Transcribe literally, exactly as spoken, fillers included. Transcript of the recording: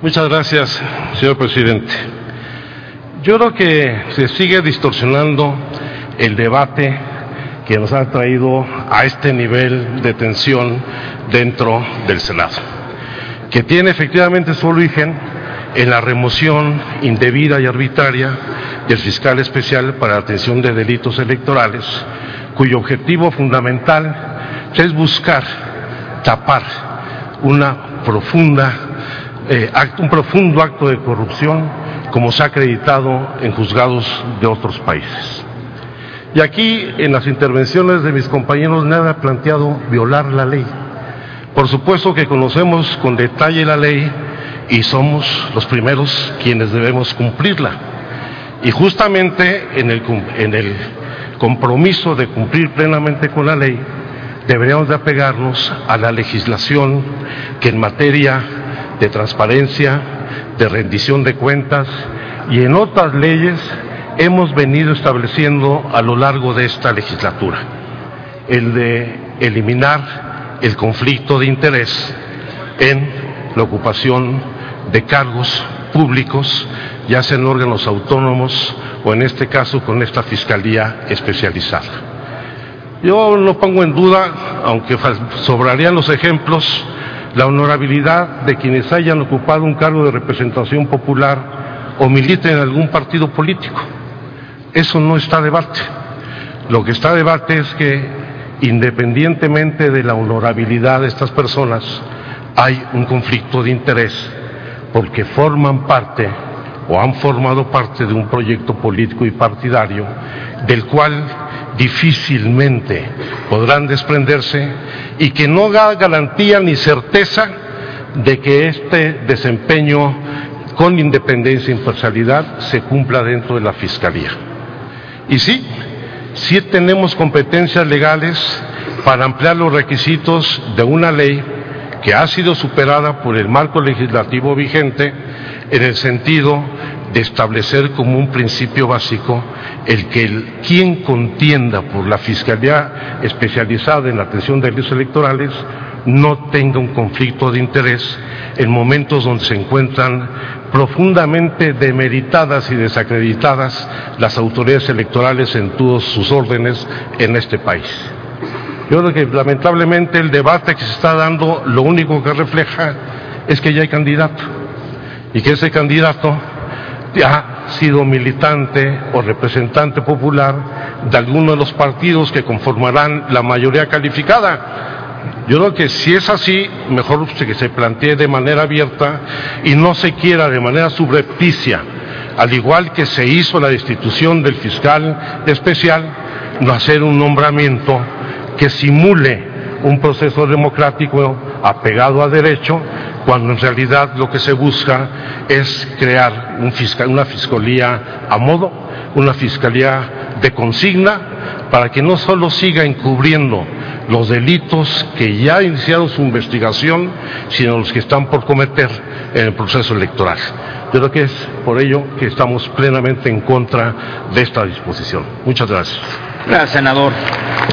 Muchas gracias, señor presidente. Yo creo que se sigue distorsionando el debate que nos ha traído a este nivel de tensión dentro del Senado, que tiene efectivamente su origen en la remoción indebida y arbitraria del fiscal especial para la atención de delitos electorales, cuyo objetivo fundamental es buscar tapar una profunda, eh, acto, un profundo acto de corrupción, como se ha acreditado en juzgados de otros países. Y aquí, en las intervenciones de mis compañeros, nadie ha planteado violar la ley. Por supuesto que conocemos con detalle la ley y somos los primeros quienes debemos cumplirla. Y justamente en el, en el compromiso de cumplir plenamente con la ley, deberíamos de apegarnos a la legislación que en materia de transparencia, de rendición de cuentas y en otras leyes hemos venido estableciendo a lo largo de esta legislatura. El de eliminar el conflicto de interés en la ocupación de cargos públicos, ya sea en órganos autónomos o en este caso con esta Fiscalía especializada. Yo no pongo en duda, aunque sobrarían los ejemplos, la honorabilidad de quienes hayan ocupado un cargo de representación popular o militen en algún partido político. Eso no está a debate. Lo que está a debate es que, independientemente de la honorabilidad de estas personas, hay un conflicto de interés porque forman parte o han formado parte de un proyecto político y partidario del cual difícilmente podrán desprenderse y que no da garantía ni certeza de que este desempeño con independencia e imparcialidad se cumpla dentro de la Fiscalía. Y sí, sí tenemos competencias legales para ampliar los requisitos de una ley que ha sido superada por el marco legislativo vigente en el sentido de establecer como un principio básico el que el, quien contienda por la Fiscalía especializada en la atención de delitos electorales no tenga un conflicto de interés en momentos donde se encuentran profundamente demeritadas y desacreditadas las autoridades electorales en todos sus órdenes en este país. Yo creo que lamentablemente el debate que se está dando lo único que refleja es que ya hay candidato y que ese candidato ha sido militante o representante popular de alguno de los partidos que conformarán la mayoría calificada. Yo creo que si es así, mejor que se plantee de manera abierta y no se quiera de manera subrepticia, al igual que se hizo la destitución del fiscal especial, no hacer un nombramiento que simule un proceso democrático apegado a derecho, cuando en realidad lo que se busca es crear un fiscal, una fiscalía a modo, una fiscalía de consigna, para que no solo siga encubriendo los delitos que ya ha iniciado su investigación, sino los que están por cometer en el proceso electoral. Yo creo que es por ello que estamos plenamente en contra de esta disposición. Muchas gracias. Gracias, senador.